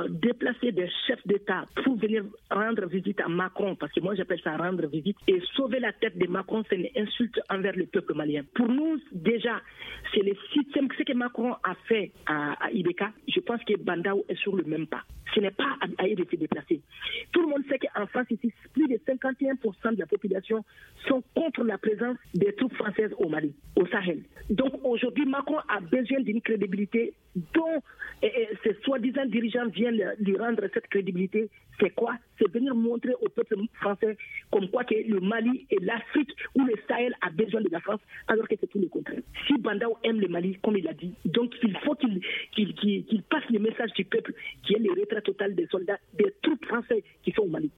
déplacer des chefs d'État pour venir rendre visite à Macron, parce que moi j'appelle ça rendre visite, et sauver la tête de Macron, c'est une insulte envers le peuple malien. Pour nous, déjà, c'est le système, ce que Macron a fait à Ibeka, je pense que Bandaou est sur le même pas. Ce n'est pas à eux de se déplacer. Tout le monde sait qu'en France, ici, plus de 51% de la population sont contre la présence des troupes françaises au Mali, au Sahel. Donc aujourd'hui, Macron a besoin d'une crédibilité dont ces soi-disant dirigeants viennent lui rendre cette crédibilité. C'est quoi? C'est venir montrer au peuple français comme quoi que le Mali et l'Afrique ou le Sahel a besoin de la France, alors que c'est tout le contraire. Si Bandaou aime le Mali, comme il a dit, donc il faut qu'il passe le message du peuple qui est le retrait total des soldats, des troupes françaises qui sont au Mali.